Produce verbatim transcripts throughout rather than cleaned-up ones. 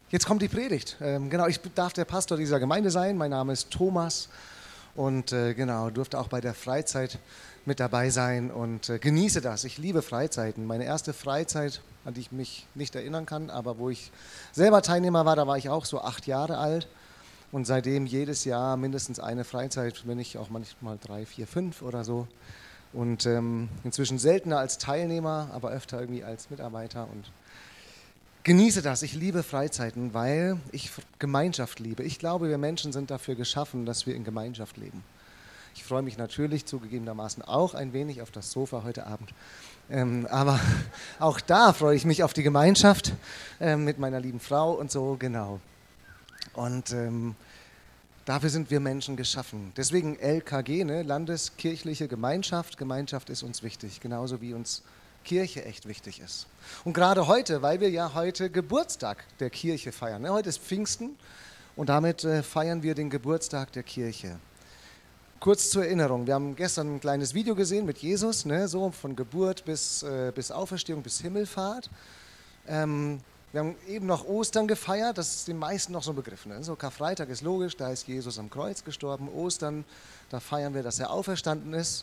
Jetzt kommt die Predigt. Ähm, genau, ich darf der Pastor dieser Gemeinde sein. Mein Name ist Thomas und äh, genau, durfte auch bei der Freizeit mit dabei sein und äh, genieße das. Ich liebe Freizeiten. Meine erste Freizeit, an die ich mich nicht erinnern kann, aber wo ich selber Teilnehmer war, da war ich auch so acht Jahre alt und seitdem jedes Jahr mindestens eine Freizeit, wenn nicht auch manchmal drei, vier, fünf oder so. Und ähm, inzwischen seltener als Teilnehmer, aber öfter irgendwie als Mitarbeiter und genieße das. Ich liebe Freizeiten, weil ich Gemeinschaft liebe. Ich glaube, wir Menschen sind dafür geschaffen, dass wir in Gemeinschaft leben. Ich freue mich natürlich zugegebenermaßen auch ein wenig auf das Sofa heute Abend. Ähm, aber auch da freue ich mich auf die Gemeinschaft äh, mit meiner lieben Frau und so, genau. Und ähm, dafür sind wir Menschen geschaffen. Deswegen L K G, ne? Landeskirchliche Gemeinschaft. Gemeinschaft ist uns wichtig, genauso wie uns Kirche echt wichtig ist. Und gerade heute, weil wir ja heute Geburtstag der Kirche feiern. Ne? Heute ist Pfingsten und damit äh, feiern wir den Geburtstag der Kirche. Kurz zur Erinnerung, wir haben gestern ein kleines Video gesehen mit Jesus, ne? So von Geburt bis, äh, bis Auferstehung, bis Himmelfahrt. Ähm, wir haben eben noch Ostern gefeiert, das ist den meisten noch so ein Begriff. Ne? So Karfreitag ist logisch, da ist Jesus am Kreuz gestorben. Ostern, da feiern wir, dass er auferstanden ist.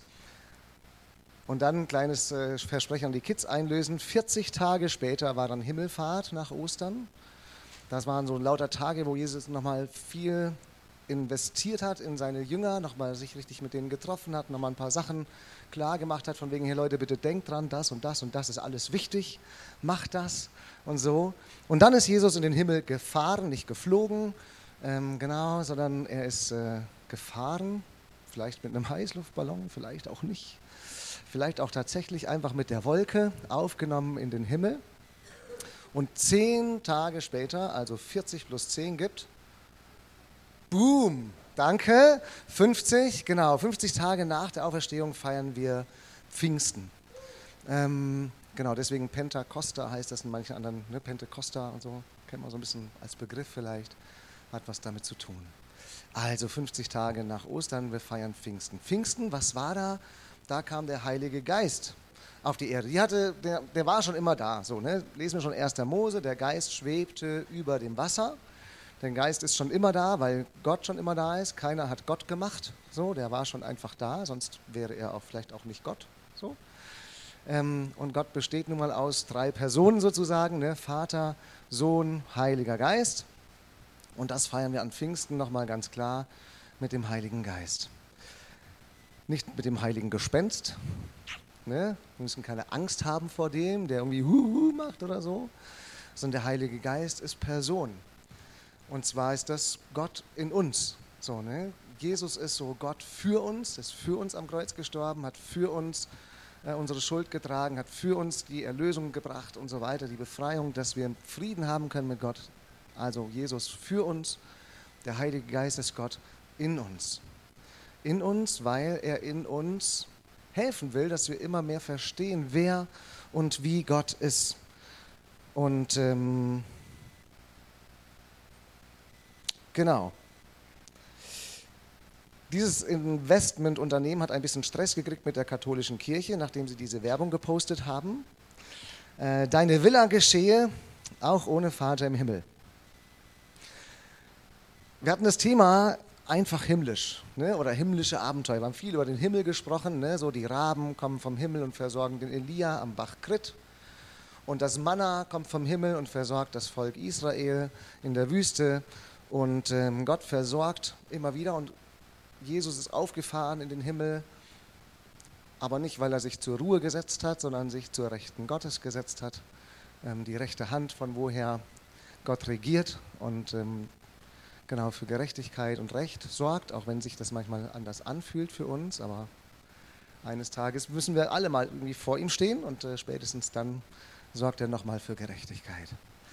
Und dann ein kleines äh, Versprechen an die Kids einlösen. vierzig Tage später war dann Himmelfahrt nach Ostern. Das waren so lauter Tage, wo Jesus nochmal viel investiert hat in seine Jünger, nochmal sich richtig mit denen getroffen hat, nochmal ein paar Sachen klar gemacht hat, von wegen, hier Leute, bitte denkt dran, das und das und das ist alles wichtig, macht das und so. Und dann ist Jesus in den Himmel gefahren, nicht geflogen, ähm, genau, sondern er ist äh, gefahren, vielleicht mit einem Heißluftballon, vielleicht auch nicht. Vielleicht auch tatsächlich einfach mit der Wolke aufgenommen in den Himmel. Und zehn Tage später, also vierzig plus zehn gibt, boom, danke, fünfzig, genau, fünfzig Tage nach der Auferstehung feiern wir Pfingsten. Ähm, genau, deswegen Pentakosta heißt das in manchen anderen, ne, Pentekosta und so, kennt man so ein bisschen als Begriff vielleicht, hat was damit zu tun. Also fünfzig Tage nach Ostern, wir feiern Pfingsten. Pfingsten, was war da? Da kam der Heilige Geist auf die Erde. Die hatte, der, der war schon immer da. So, ne? Lesen wir schon erster Mose, der Geist schwebte über dem Wasser. Der Geist ist schon immer da, weil Gott schon immer da ist. Keiner hat Gott gemacht. So, der war schon einfach da, sonst wäre er auch vielleicht auch nicht Gott. So. Ähm, und Gott besteht nun mal aus drei Personen sozusagen, ne? Vater, Sohn, Heiliger Geist. Und das feiern wir an Pfingsten nochmal ganz klar mit dem Heiligen Geist. Nicht mit dem heiligen Gespenst. Ne? Wir müssen keine Angst haben vor dem, der irgendwie Huhu macht oder so. Sondern der Heilige Geist ist Person. Und zwar ist das Gott in uns. So, ne? Jesus ist so Gott für uns, ist für uns am Kreuz gestorben, hat für uns äh, unsere Schuld getragen, hat für uns die Erlösung gebracht und so weiter, die Befreiung, dass wir Frieden haben können mit Gott. Also Jesus für uns, der Heilige Geist ist Gott in uns. In uns, weil er in uns helfen will, dass wir immer mehr verstehen, wer und wie Gott ist. Und ähm, genau. Dieses Investmentunternehmen hat ein bisschen Stress gekriegt mit der katholischen Kirche, nachdem sie diese Werbung gepostet haben. Äh, Deine Villa geschehe, auch ohne Vater im Himmel. Wir hatten das Thema einfach himmlisch, ne? Oder himmlische Abenteuer. Wir haben viel über den Himmel gesprochen, ne? So die Raben kommen vom Himmel und versorgen den Elia am Bach Krit. Und das Manna kommt vom Himmel und versorgt das Volk Israel in der Wüste. Und ähm, Gott versorgt immer wieder und Jesus ist aufgefahren in den Himmel, aber nicht, weil er sich zur Ruhe gesetzt hat, sondern sich zur Rechten Gottes gesetzt hat. Ähm, die rechte Hand, von woher Gott regiert und ähm, genau für Gerechtigkeit und Recht sorgt, auch wenn sich das manchmal anders anfühlt für uns, aber eines Tages müssen wir alle mal irgendwie vor ihm stehen und äh, spätestens dann sorgt er nochmal für Gerechtigkeit.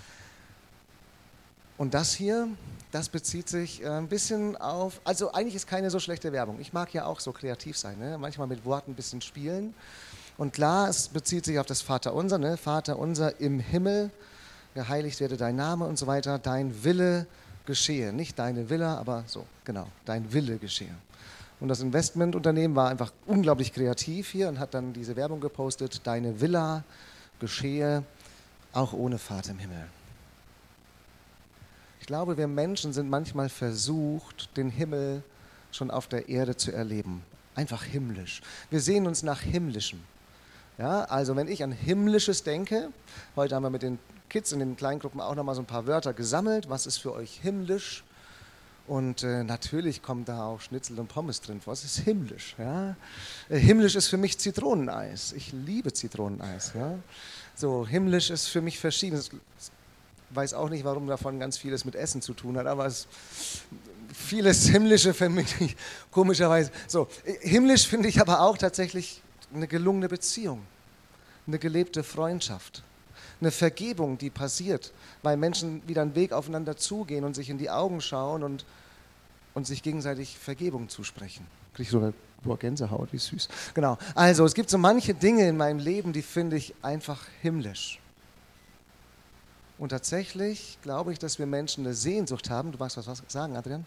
Und das hier, das bezieht sich äh, ein bisschen auf, also eigentlich ist keine so schlechte Werbung. Ich mag ja auch so kreativ sein, ne? Manchmal mit Worten ein bisschen spielen. Und klar, es bezieht sich auf das Vaterunser, ne? Vater unser im Himmel, geheiligt werde dein Name und so weiter, dein Wille geschehe. Nicht deine Villa, aber so, genau, dein Wille geschehe. Und das Investmentunternehmen war einfach unglaublich kreativ hier und hat dann diese Werbung gepostet, deine Villa geschehe, auch ohne Vater im Himmel. Ich glaube, wir Menschen sind manchmal versucht, den Himmel schon auf der Erde zu erleben. Einfach himmlisch. Wir sehen uns nach Himmlischem. Ja, also wenn ich an Himmlisches denke, heute haben wir mit den Kids in den Kleingruppen auch nochmal so ein paar Wörter gesammelt. Was ist für euch himmlisch? Und äh, natürlich kommt da auch Schnitzel und Pommes drin vor. Es ist himmlisch. Ja? Äh, himmlisch ist für mich Zitroneneis. Ich liebe Zitroneneis. Ja? So, himmlisch ist für mich verschieden. Ich weiß auch nicht, warum davon ganz vieles mit Essen zu tun hat, aber es, vieles Himmlische für mich, komischerweise. So, himmlisch finde ich aber auch tatsächlich eine gelungene Beziehung, eine gelebte Freundschaft, eine Vergebung, die passiert, weil Menschen wieder einen Weg aufeinander zugehen und sich in die Augen schauen und, und sich gegenseitig Vergebung zusprechen. Krieg ich sogar boah, Gänsehaut, wie süß. Genau, also es gibt so manche Dinge in meinem Leben, die finde ich einfach himmlisch. Und tatsächlich glaube ich, dass wir Menschen eine Sehnsucht haben. Du magst was sagen, Adrian?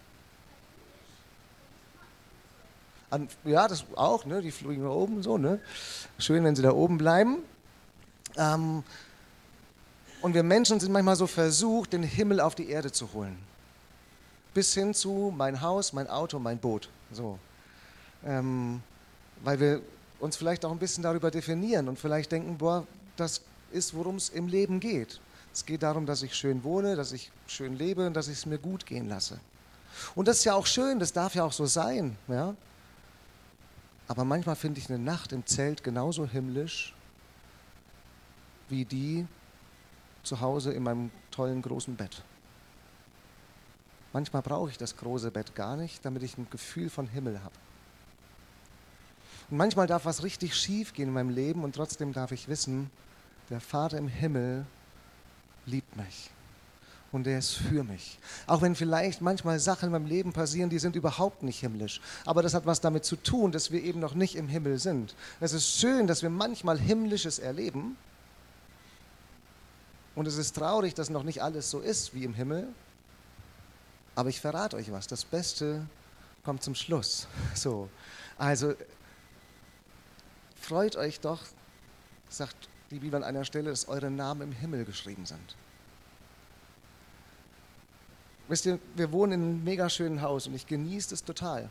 An, ja, das auch, ne? Die fliegen da oben so, ne? Schön, wenn sie da oben bleiben. Ähm, und wir Menschen sind manchmal so versucht, den Himmel auf die Erde zu holen. Bis hin zu mein Haus, mein Auto, mein Boot. So. Ähm, weil wir uns vielleicht auch ein bisschen darüber definieren und vielleicht denken, boah, das ist, worum es im Leben geht. Es geht darum, dass ich schön wohne, dass ich schön lebe und dass ich es mir gut gehen lasse. Und das ist ja auch schön, das darf ja auch so sein. Ja? Aber manchmal finde ich eine Nacht im Zelt genauso himmlisch wie die zu Hause in meinem tollen großen Bett. Manchmal brauche ich das große Bett gar nicht, damit ich ein Gefühl von Himmel habe. Und manchmal darf was richtig schief gehen in meinem Leben und trotzdem darf ich wissen, der Vater im Himmel liebt mich und er ist für mich. Auch wenn vielleicht manchmal Sachen in meinem Leben passieren, die sind überhaupt nicht himmlisch. Aber das hat was damit zu tun, dass wir eben noch nicht im Himmel sind. Es ist schön, dass wir manchmal Himmlisches erleben. Und es ist traurig, dass noch nicht alles so ist wie im Himmel. Aber ich verrate euch was, das Beste kommt zum Schluss. So, also freut euch doch, sagt die Bibel an einer Stelle, dass eure Namen im Himmel geschrieben sind. Wisst ihr, wir wohnen in einem mega schönen Haus und ich genieße es total.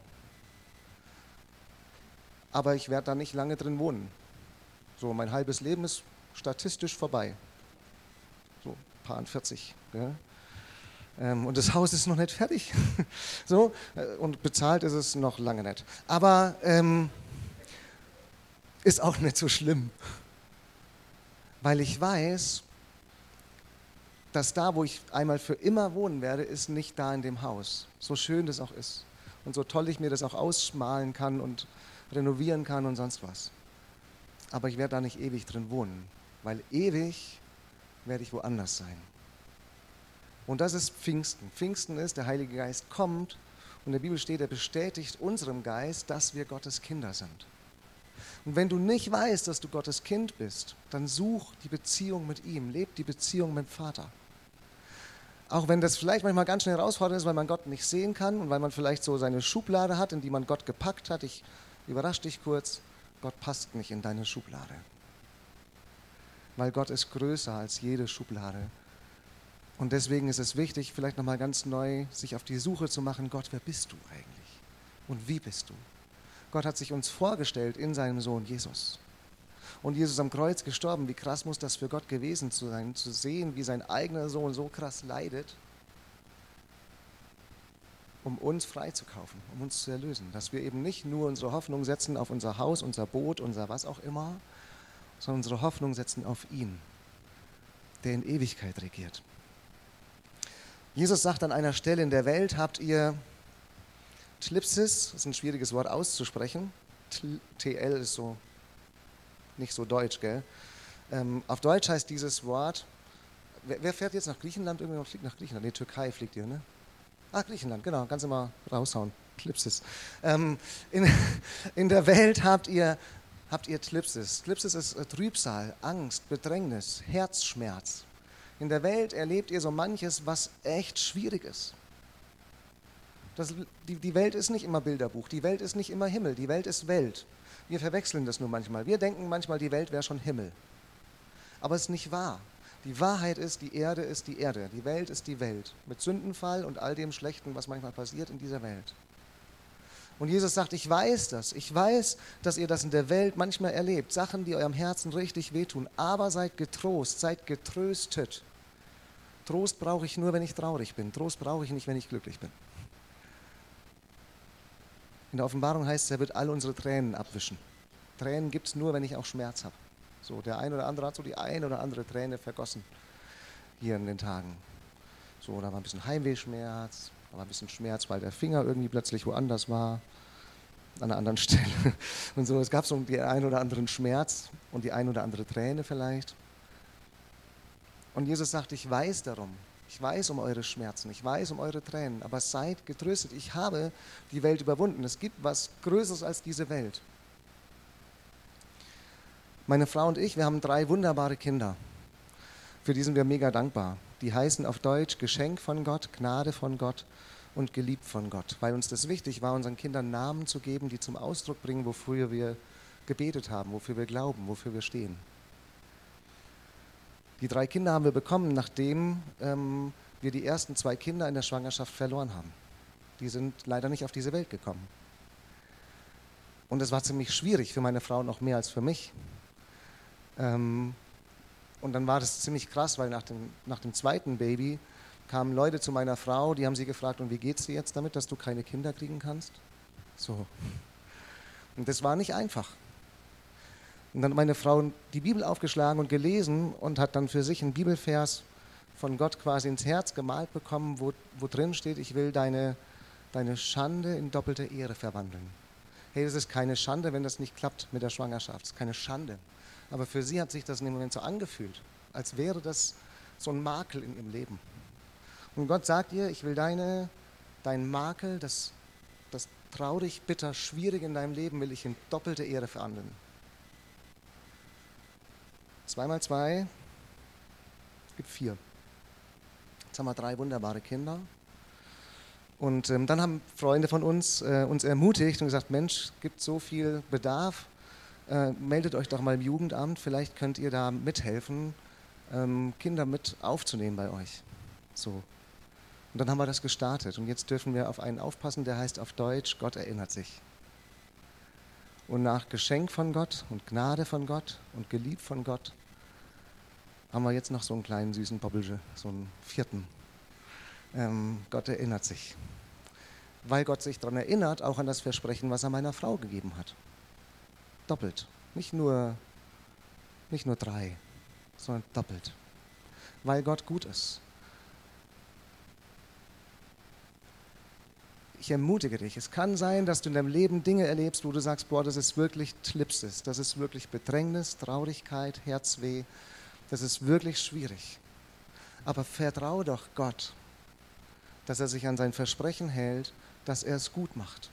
Aber ich werde da nicht lange drin wohnen. So, mein halbes Leben ist statistisch vorbei. So, paar vierzig. Ja? Ähm, und das Haus ist noch nicht fertig. So, äh, und bezahlt ist es noch lange nicht. Aber ähm, ist auch nicht so schlimm. Weil ich weiß, dass da, wo ich einmal für immer wohnen werde, ist nicht da in dem Haus. So schön das auch ist. Und so toll ich mir das auch ausmalen kann und renovieren kann und sonst was. Aber ich werde da nicht ewig drin wohnen. Weil ewig werde ich woanders sein. Und das ist Pfingsten. Pfingsten ist, der Heilige Geist kommt und in der Bibel steht, er bestätigt unserem Geist, dass wir Gottes Kinder sind. Und wenn du nicht weißt, dass du Gottes Kind bist, dann such die Beziehung mit ihm, leb die Beziehung mit dem Vater. Auch wenn das vielleicht manchmal ganz schnell herausfordernd ist, weil man Gott nicht sehen kann und weil man vielleicht so seine Schublade hat, in die man Gott gepackt hat. Ich überrasche dich kurz, Gott passt nicht in deine Schublade. Weil Gott ist größer als jede Schublade. Und deswegen ist es wichtig, vielleicht nochmal ganz neu sich auf die Suche zu machen, Gott, wer bist du eigentlich? Und wie bist du? Gott hat sich uns vorgestellt in seinem Sohn Jesus. Und Jesus am Kreuz gestorben. Wie krass muss das für Gott gewesen zu sein, zu sehen, wie sein eigener Sohn so krass leidet, um uns freizukaufen, um uns zu erlösen. Dass wir eben nicht nur unsere Hoffnung setzen auf unser Haus, unser Boot, unser was auch immer, sondern unsere Hoffnung setzen auf ihn, der in Ewigkeit regiert. Jesus sagt an einer Stelle, in der Welt habt ihr Thlipsis, das ist ein schwieriges Wort auszusprechen. T L ist so nicht so deutsch, gell? Ähm, auf Deutsch heißt dieses Wort, wer, wer fährt jetzt nach Griechenland? Irgendjemand fliegt nach Griechenland? Nee, Türkei fliegt ihr, ne? Ah, Griechenland, genau, kannst du mal raushauen. Thlipsis. Ähm, in, in der Welt habt ihr, habt ihr Thlipsis. Thlipsis ist äh, Trübsal, Angst, Bedrängnis, Herzschmerz. In der Welt erlebt ihr so manches, was echt schwierig ist. Das, die, die Welt ist nicht immer Bilderbuch, die Welt ist nicht immer Himmel, die Welt ist Welt. Wir verwechseln das nur manchmal. Wir denken manchmal, die Welt wäre schon Himmel. Aber es ist nicht wahr. Die Wahrheit ist, die Erde ist die Erde, die Welt ist die Welt, mit Sündenfall und all dem Schlechten, was manchmal passiert in dieser Welt. Und Jesus sagt, ich weiß das, ich weiß, dass ihr das in der Welt manchmal erlebt, Sachen, die eurem Herzen richtig wehtun, aber seid getrost, seid getröstet. Trost brauche ich nur, wenn ich traurig bin, Trost brauche ich nicht, wenn ich glücklich bin. In der Offenbarung heißt es, er wird all unsere Tränen abwischen. Tränen gibt es nur, wenn ich auch Schmerz habe. So, der eine oder andere hat so die eine oder andere Träne vergossen hier in den Tagen. So, da war ein bisschen Heimwehschmerz, da war ein bisschen Schmerz, weil der Finger irgendwie plötzlich woanders war, an einer anderen Stelle. Und so, es gab so den einen oder anderen Schmerz und die eine oder andere Träne vielleicht. Und Jesus sagt, ich weiß darum, ich weiß um eure Schmerzen, ich weiß um eure Tränen, aber seid getröstet, ich habe die Welt überwunden. Es gibt was Größeres als diese Welt. Meine Frau und ich, wir haben drei wunderbare Kinder. Für die sind wir mega dankbar. Die heißen auf Deutsch Geschenk von Gott, Gnade von Gott und geliebt von Gott. Weil uns das wichtig war, unseren Kindern Namen zu geben, die zum Ausdruck bringen, wofür wir gebetet haben, wofür wir glauben, wofür wir stehen. Die drei Kinder haben wir bekommen, nachdem ähm, wir die ersten zwei Kinder in der Schwangerschaft verloren haben. Die sind leider nicht auf diese Welt gekommen. Und es war ziemlich schwierig für meine Frau, noch mehr als für mich. Ähm, und dann war das ziemlich krass, weil nach dem, nach dem zweiten Baby kamen Leute zu meiner Frau, die haben sie gefragt, und wie geht's dir jetzt damit, dass du keine Kinder kriegen kannst? So. Und das war nicht einfach. Und dann hat meine Frau die Bibel aufgeschlagen und gelesen und hat dann für sich einen Bibelvers von Gott quasi ins Herz gemalt bekommen, wo, wo drin steht, ich will deine, deine Schande in doppelte Ehre verwandeln. Hey, das ist keine Schande, wenn das nicht klappt mit der Schwangerschaft. Das ist keine Schande. Aber für sie hat sich das in dem Moment so angefühlt, als wäre das so ein Makel in ihrem Leben. Und Gott sagt ihr, ich will deine, dein Makel, das, das traurig, bitter, schwierig in deinem Leben, will ich in doppelte Ehre verwandeln. Zwei mal zwei gibt vier. Jetzt haben wir drei wunderbare Kinder. Und ähm, dann haben Freunde von uns äh, uns ermutigt und gesagt, Mensch, es gibt so viel Bedarf, äh, meldet euch doch mal im Jugendamt, vielleicht könnt ihr da mithelfen, ähm, Kinder mit aufzunehmen bei euch. So. Und dann haben wir das gestartet und jetzt dürfen wir auf einen aufpassen, der heißt auf Deutsch, Gott erinnert sich. Und nach Geschenk von Gott und Gnade von Gott und geliebt von Gott haben wir jetzt noch so einen kleinen süßen Poppelge, so einen vierten. Ähm, Gott erinnert sich. Weil Gott sich daran erinnert, auch an das Versprechen, was er meiner Frau gegeben hat. Doppelt. Nicht nur, nicht nur drei, sondern doppelt. Weil Gott gut ist. Ich ermutige dich, es kann sein, dass du in deinem Leben Dinge erlebst, wo du sagst, boah, das ist wirklich Tlipsis, das ist wirklich Bedrängnis, Traurigkeit, Herzweh, das ist wirklich schwierig. Aber vertraue doch Gott, dass er sich an sein Versprechen hält, dass er es gut macht.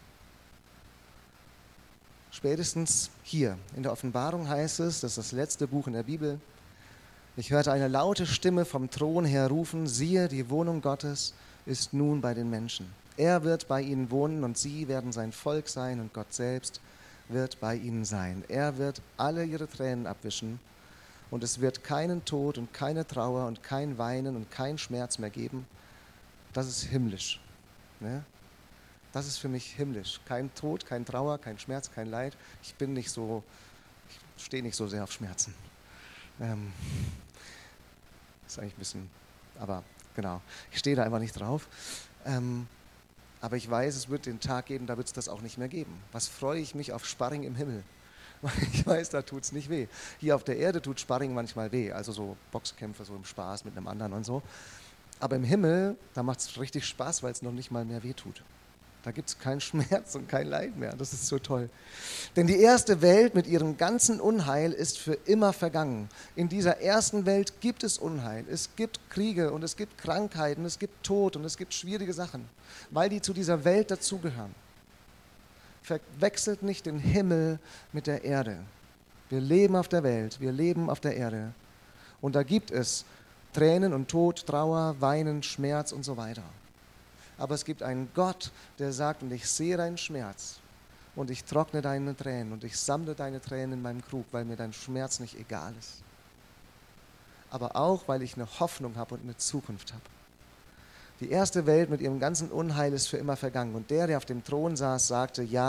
Spätestens hier in der Offenbarung heißt es, das ist das letzte Buch in der Bibel, ich hörte eine laute Stimme vom Thron her rufen, siehe, die Wohnung Gottes ist nun bei den Menschen. Er wird bei ihnen wohnen und sie werden sein Volk sein und Gott selbst wird bei ihnen sein. Er wird alle ihre Tränen abwischen und es wird keinen Tod und keine Trauer und kein Weinen und kein Schmerz mehr geben. Das ist himmlisch. Ne? Das ist für mich himmlisch. Kein Tod, kein Trauer, kein Schmerz, kein Leid. Ich bin nicht so, ich stehe nicht so sehr auf Schmerzen. Ähm, ist eigentlich ein bisschen, aber genau, ich stehe da einfach nicht drauf. Ähm, aber ich weiß, es wird den Tag geben, da wird es das auch nicht mehr geben. Was freue ich mich auf Sparring im Himmel? Ich weiß, da tut es nicht weh. Hier auf der Erde tut Sparring manchmal weh, also so Boxkämpfe so im Spaß mit einem anderen und so. Aber im Himmel, da macht es richtig Spaß, weil es noch nicht mal mehr weh tut. Da gibt es keinen Schmerz und kein Leid mehr. Das ist so toll. Denn die erste Welt mit ihrem ganzen Unheil ist für immer vergangen. In dieser ersten Welt gibt es Unheil. Es gibt Kriege und es gibt Krankheiten, es gibt Tod und es gibt schwierige Sachen, weil die zu dieser Welt dazugehören. Verwechselt nicht den Himmel mit der Erde. Wir leben auf der Welt, wir leben auf der Erde. Und da gibt es Tränen und Tod, Trauer, Weinen, Schmerz und so weiter. Aber es gibt einen Gott, der sagt, und ich sehe deinen Schmerz und ich trockne deine Tränen und ich sammle deine Tränen in meinem Krug, weil mir dein Schmerz nicht egal ist. aber auch, weil ich eine Hoffnung habe und eine Zukunft habe. Die erste Welt mit ihrem ganzen Unheil ist für immer vergangen. Und der, der auf dem Thron saß, sagte, ja,